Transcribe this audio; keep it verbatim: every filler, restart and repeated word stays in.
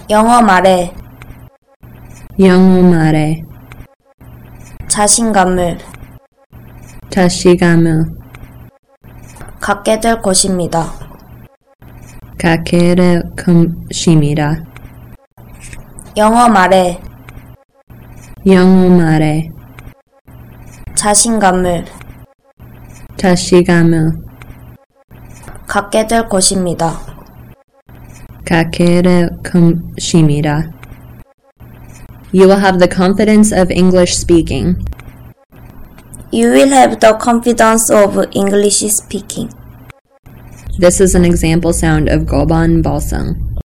영어 말해. 영어 말해. 자신감을 자신감을 갖게 될 것입니다. 갖게 될 것입니다. 영어 말해. 영어 말해. 자신감을 자신감을 갖게 될 것입니다. 갖게 될 것입니다. You will have the confidence of English speaking. You will have the confidence of English speaking. This is an example sound of Goban Balsam.